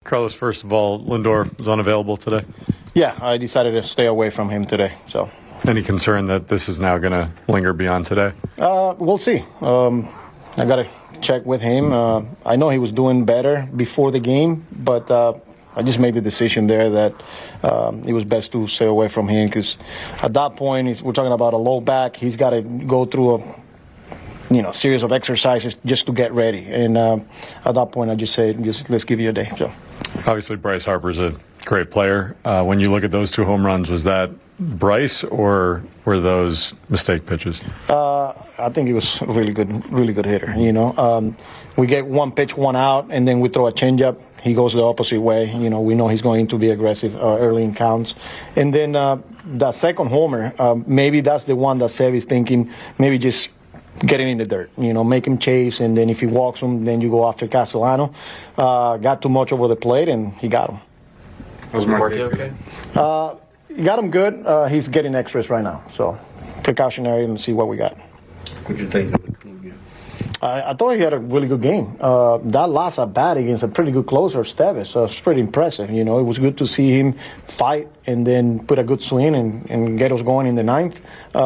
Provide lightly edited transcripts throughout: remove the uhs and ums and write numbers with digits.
Carlos, first of all, Lindor was unavailable today. Yeah, I decided to stay away from him today. So, any concern that this is now going to linger beyond today? We'll see. I got to check with him. I know he was doing better before the game, but I just made the decision there that it was best to stay away from him because at that point, we're talking about a low back. He's got to go through a series of exercises just to get ready. And at that point, I just said, let's give you a day. So, obviously, Bryce Harper's a great player. When you look at those two home runs, was that Bryce or were those mistake pitches? I think he was a really good hitter. We get one pitch, one out, and then we throw a changeup. He goes the opposite way. We know he's going to be aggressive early in counts. And then the second homer, maybe that's the one that Seve is thinking, maybe just getting in the dirt, make him chase, and then if he walks him, then you go after Castellano. Got too much over the plate, and he got him. Was Marte okay? He got him good. He's getting extras right now, so precautionary and see what we got. What did you think of the clean game? I thought he had a really good game. That last at bat against a pretty good closer, Stevis, was pretty impressive. It was good to see him fight and then put a good swing and get us going in the ninth.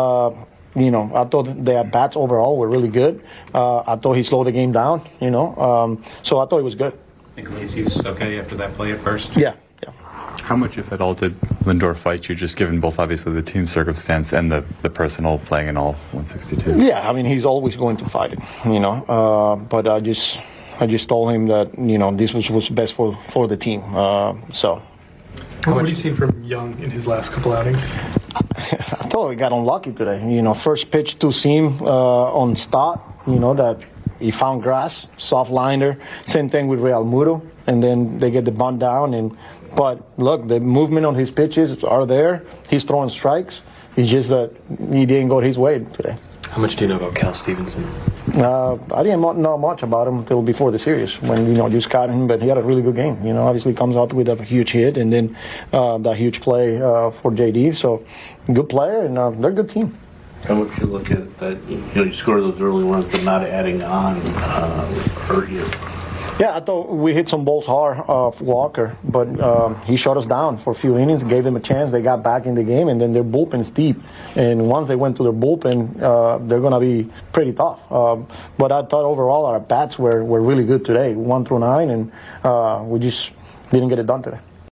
I thought the at-bats overall were really good. I thought he slowed the game down, so I thought it was good. Think Iglesias okay after that play at first? Yeah. How much, if at all, did Lindor fight you, just given both, obviously, the team circumstance and the personal playing in all 162? Yeah, he's always going to fight it, but I just told him that, this was best for the team, so. What have you seen from Young in his last couple outings? I thought he got unlucky today. First pitch to seam on Stott, that he found grass, soft liner. Same thing with Real Muro, and then they get the bunt down. But look, the movement on his pitches are there. He's throwing strikes. It's just that he didn't go his way today. How much do you know about Cal Stevenson? I didn't know much about him until before the series when just got him, but he had a really good game. Obviously comes up with a huge hit and then that huge play for JD. So good player and they're a good team. How much you look at that? You score those early runs, but not adding on hurt you. Yeah, I thought we hit some balls hard off Walker, but he shut us down for a few innings, gave them a chance. They got back in the game, and then their bullpen's deep. And once they went to their bullpen, they're going to be pretty tough. But I thought overall our bats were really good today, 1 through 9, and we just didn't get it done today.